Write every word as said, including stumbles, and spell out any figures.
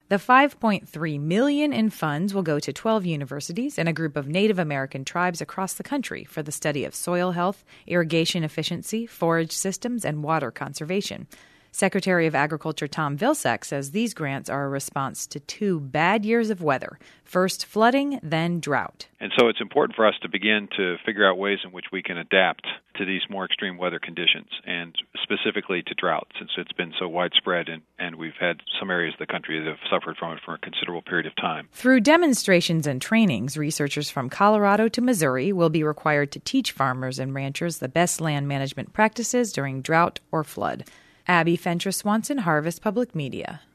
The five point three million dollars in funds will go to twelve universities and a group of Native American tribes across the country for the study of soil health, irrigation efficiency, forage systems, and water conservation. Secretary of Agriculture Tom Vilsack says these grants are a response to two bad years of weather, first flooding, then drought. And so it's important for us to begin to figure out ways in which we can adapt to these more extreme weather conditions, and specifically to drought, since it's been so widespread, and, and we've had some areas of the country that have suffered from it for a considerable period of time. Through demonstrations and trainings, researchers from Colorado to Missouri will be required to teach farmers and ranchers the best land management practices during drought or flood. Abby Fentress Swanson, Harvest Public Media.